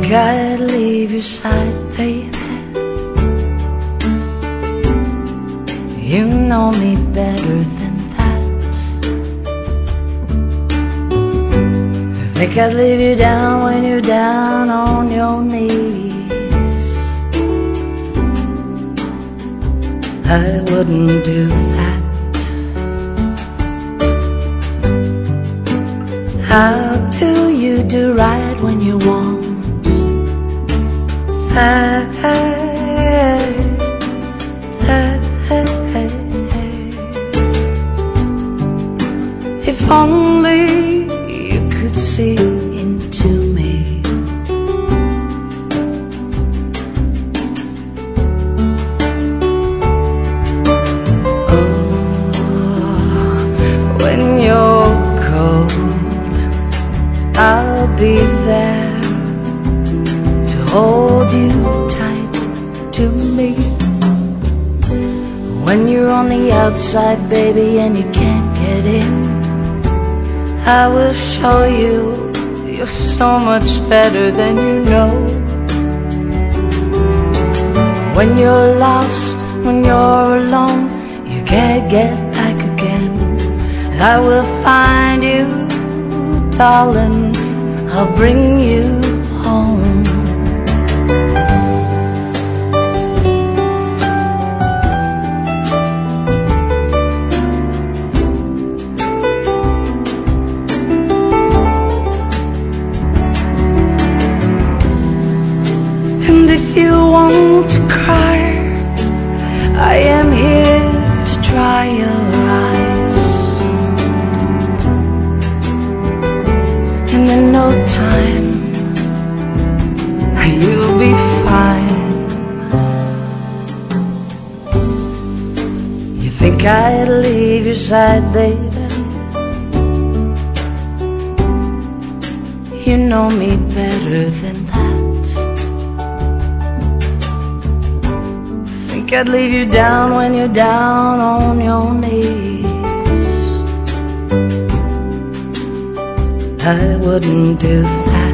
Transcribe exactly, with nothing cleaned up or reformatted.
think I'd leave your side, baby? You know me better than that. I think I'd leave you down when you're down on your knees. I wouldn't do that. How do you do right when you won't? I, I, I, I, if only you could see into me. Oh, when you're cold, I'll be there to hold you tight to me. When you're on the outside, baby, and you can't get in, I will show you you're so much better than you know. When you're lost, when you're alone, you can't get back again, I will find you, darling, I'll bring you home. And if you want to cry, I am here to dry your eyes. And in no time, you'll be fine. You think I'd leave your side, baby? You know me better than that. Think I'd leave you down when you're down on your knees. I wouldn't do that.